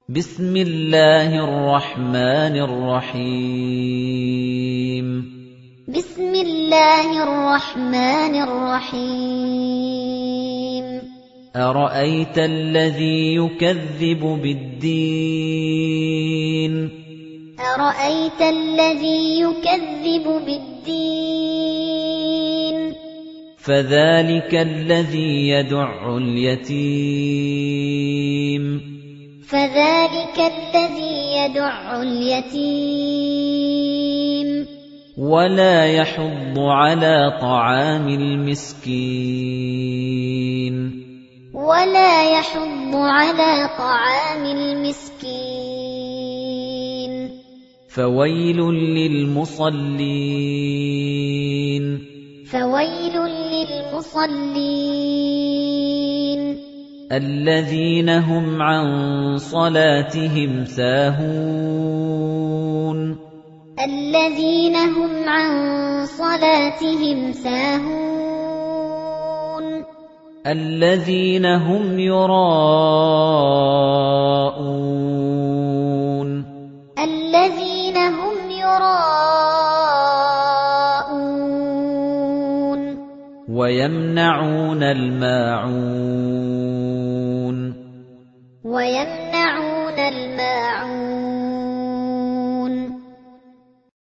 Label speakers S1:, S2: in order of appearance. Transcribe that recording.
S1: بِسْمِ اللَّهِ الرَّحْمَٰنِ الرَّحِيمِ
S2: بسم الله الرحمن الرحيم
S1: أَرَأَيْتَ الَّذِي يُكَذِّبُ بِالدِّينِ
S2: أرأيت الذي يكذب بالدين
S1: فَذَٰلِكَ الَّذِي يَدُعُّ الْيَتِيمَ
S2: فذلك الذي يدع اليتيم
S1: وَلَا يَحُضُّ عَلَىٰ طَعَامِ الْمِسْكِينِ
S2: ولا يحض على طعام المسكين
S1: فَوَيْلٌ لِّلْمُصَلِّينَ
S2: فويل للمصلين
S1: الَّذِينَ هُمْ عَن صَلَاتِهِمْ سَاهُونَ
S2: الذين هم عن صلاتهم ساهون
S1: الَّذِينَ هُمْ يُرَاءُونَ
S2: الذين هم يراءون
S1: وَيَمْنَعُونَ الْمَاعُونَ
S2: ويمنعون الماعون